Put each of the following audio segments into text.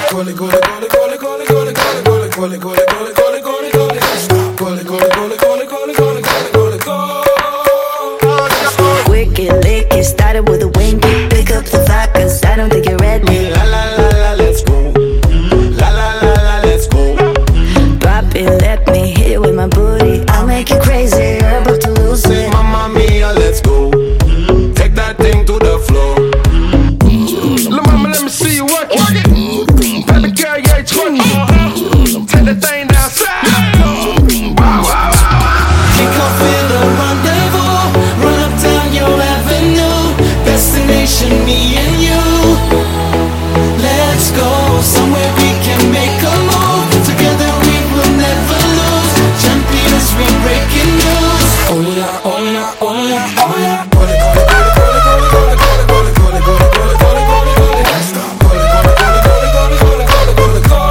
Gole, gole, gole, gole, gole, gole, gole, gole, gole, gole, gole, gole, gole. Gole, gole, gole, gole, gole, gole, gole, gole, gole. Wicked lick, it started with a wink. Pick up the vibe, cause I don't think you're ready. La la la la, let's go. La la la la, let's go. Drop it, let me hit it with my booty. I'll make you crazy, you're about to lose Say it. mamma mia, let's go. Take that thing to the floor. Lil' mama, let me see you work it. Baby girl, yeah, twerk it. Take that thing down south. Wow, wow, wow. Kick off with a rendezvous. Run up down your avenue. Destination, me and you. Let's go somewhere we can make a move. Together we will never lose. Champions, we breaking news. Oh yeah, oh yeah, oh yeah, oh yeah. Gole, gole, gole, gole, gole, gole, gole, gole, gole, gole, gole, gole, gole. Gole, gole, gole, gole, gole, gole, gole, gole, gole.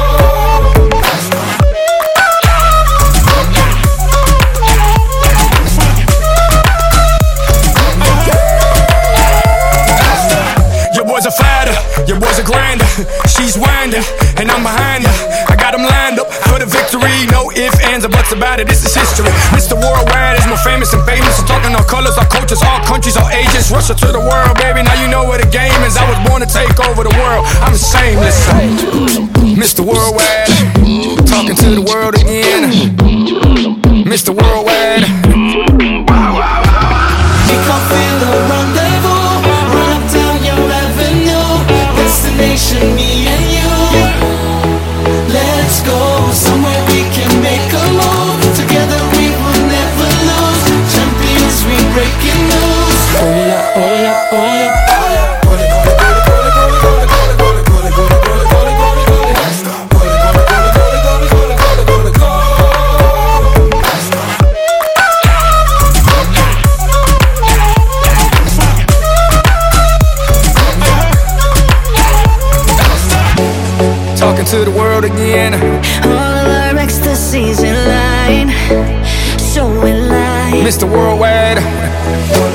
Your boys are fatter, your boys are grander. She's winding, and I'm behind her. I got them lined up for the victory. No ifs, ands, or buts about it, this is history. Mr. Worldwide is more famous and famous. I'm talking all colors, all cultures, all countries, all ages. Russia to the world, baby, now you know where the game is. I was born to take over the world, I'm shameless. Mr. Worldwide, talking to the world again. Mr. Worldwide. Kick off with a rendezvous. Run up down your avenue. Destination, me and you. Let's go somewhere we can make a move. Together we will never lose. Champions, we breaking news. Oh yeah, oh yeah, oh yeah, oh yeah. Gole, gole, gole, gole, gole, gole, gole, gole, gole, gole, gole, gole, gole. Gole, gole, gole, gole, gole, gole, gole, gole, gole. Talking to the world again. All of our ecstasy's in line, so in line. Mr. Worldwide.